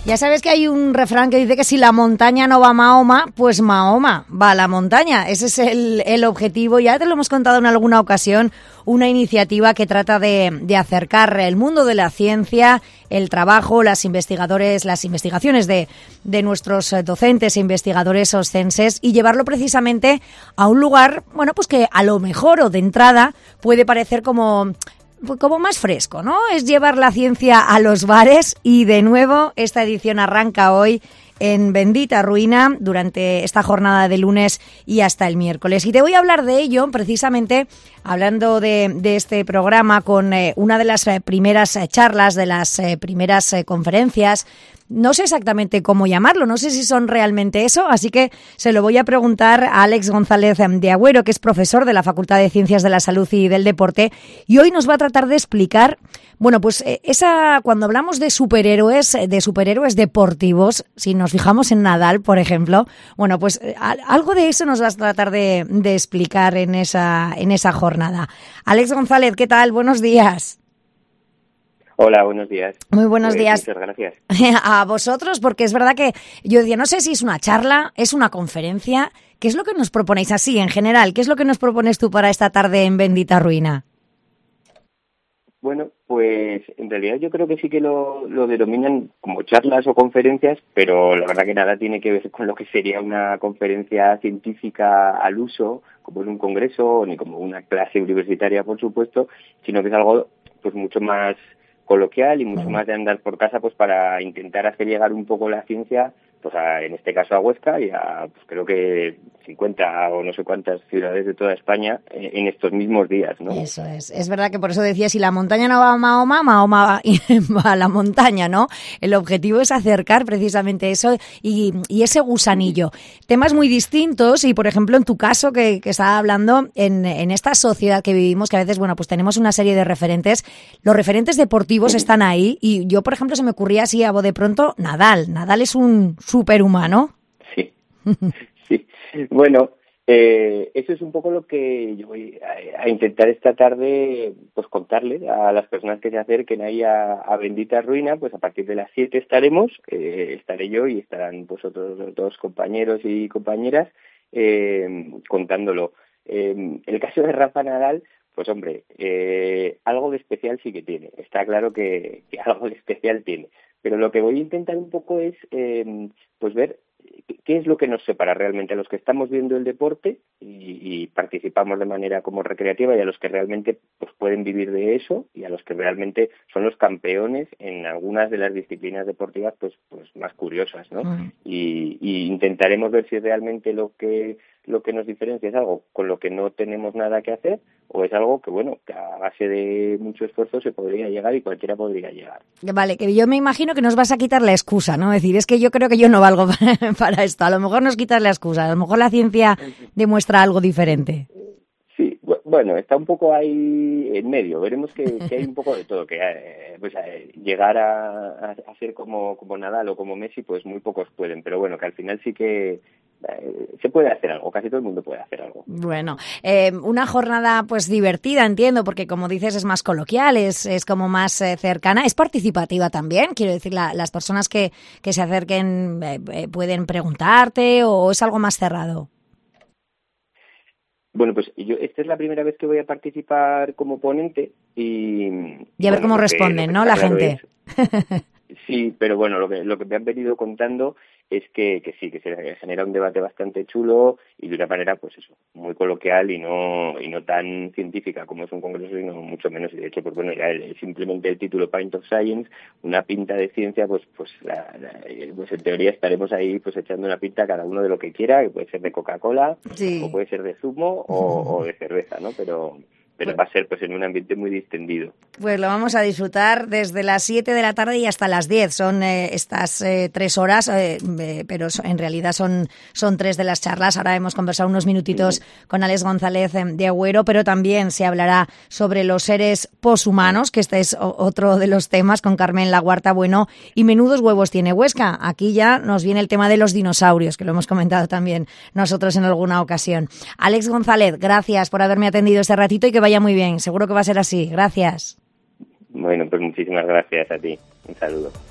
Ya sabes que hay un refrán que dice que si la montaña no va a Mahoma, pues Mahoma va a la montaña. Ese es el objetivo. Ya te lo hemos contado en alguna ocasión, una iniciativa que trata de acercar el mundo de la ciencia, el trabajo, las investigaciones de nuestros docentes e investigadores oscenses y llevarlo precisamente a un lugar, bueno, pues que a lo mejor o de entrada puede parecer como más fresco, ¿no? Es llevar la ciencia a los bares y de nuevo esta edición arranca hoy en Bendita Ruina durante esta jornada de lunes y hasta el miércoles. Y te voy a hablar de ello precisamente hablando de este programa con una de las primeras charlas, de las primeras conferencias. No sé exactamente cómo llamarlo, no sé si son realmente eso, así que se lo voy a preguntar a Àlex González de Agüero, que es profesor de la Facultad de Ciencias de la Salud y del Deporte, y hoy nos va a tratar de explicar, bueno, pues cuando hablamos de superhéroes deportivos, si nos fijamos en Nadal, por ejemplo, bueno, pues algo de eso nos vas a tratar de explicar en esa jornada. Àlex González, ¿qué tal? Buenos días. Hola, buenos días. Muy buenos días. Muchas gracias. A vosotros, porque es verdad que yo decía, no sé si es una charla, es una conferencia. ¿Qué es lo que nos proponéis así, en general? ¿Qué es lo que nos propones tú para esta tarde en Bendita Ruina? Bueno, pues en realidad yo creo que sí que lo denominan como charlas o conferencias, pero la verdad que nada tiene que ver con lo que sería una conferencia científica al uso, como en un congreso, ni como una clase universitaria, por supuesto, sino que es algo pues mucho más coloquial y mucho más de andar por casa pues para intentar hacer llegar un poco la ciencia pues en este caso a Huesca y a pues creo que 50 o no sé cuántas ciudades de toda España en estos mismos días, ¿no? Eso es verdad que por eso decía, si la montaña no va a Mahoma, Mahoma va a la montaña, ¿no? El objetivo es acercar precisamente eso y ese gusanillo. Temas muy distintos y, por ejemplo, en tu caso que estaba hablando, en esta sociedad que vivimos, que a veces, bueno, pues tenemos una serie de referentes, los referentes deportivos están ahí y yo, por ejemplo, se me ocurría así a de pronto, Nadal es un superhumano. Sí, sí. Bueno, eso es un poco lo que yo voy a intentar esta tarde pues contarle a las personas que se acerquen ahí a Bendita Ruina. Pues a partir de las 7 estaré yo y estarán pues otros dos compañeros y compañeras contándolo. El caso de Rafa Nadal, pues hombre, algo de especial sí que tiene, está claro que algo de especial tiene, pero lo que voy a intentar un poco es pues ver qué es lo que nos separa realmente a los que estamos viendo el deporte y participamos de manera como recreativa y a los que realmente pues pueden vivir de eso y a los que realmente son los campeones en algunas de las disciplinas deportivas pues más curiosas, ¿no? Y intentaremos ver si realmente lo que nos diferencia es algo con lo que no tenemos nada que hacer o es algo que, bueno, que a base de mucho esfuerzo se podría llegar y cualquiera podría llegar. Vale, que yo me imagino que nos vas a quitar la excusa, ¿no? Es decir, es que yo creo que yo no valgo para esto. A lo mejor nos quitas la excusa, a lo mejor la ciencia demuestra algo diferente. Sí, bueno, está un poco ahí en medio. Veremos que hay un poco de todo, que llegar a ser como Nadal o como Messi, pues muy pocos pueden, pero bueno, que al final sí que se puede hacer algo, casi todo el mundo puede hacer algo. Bueno, una jornada pues divertida, entiendo, porque como dices es más coloquial, es como más cercana, es participativa también, quiero decir, las personas que se acerquen pueden preguntarte o es algo más cerrado. Bueno, pues esta es la primera vez que voy a participar como ponente y a ver cómo responden, ¿no? La gente. Sí, pero bueno, lo que me han venido contando es que sí, que se genera un debate bastante chulo y de una manera, pues eso, muy coloquial y no tan científica como es un congreso, sino mucho menos. Y de hecho, pues bueno, ya simplemente el título Pint of Science, una pinta de ciencia, pues en teoría estaremos ahí pues echando una pinta a cada uno de lo que quiera, que puede ser de Coca-Cola, sí, o puede ser de zumo o de cerveza, ¿no? Pero va a ser pues en un ambiente muy distendido. Pues lo vamos a disfrutar desde las 7 de la tarde y hasta las 10. Son estas 3 horas, pero en realidad son 3 de las charlas. Ahora hemos conversado unos minutitos con Àlex González de Agüero, pero también se hablará sobre los seres poshumanos, que este es otro de los temas, con Carmen Laguarta Bueno. Y menudos huevos tiene Huesca. Aquí ya nos viene el tema de los dinosaurios, que lo hemos comentado también nosotros en alguna ocasión. Àlex González, gracias por haberme atendido este ratito y que vaya muy bien. Seguro que va a ser así. Gracias. Bueno, pues muchísimas gracias a ti. Un saludo.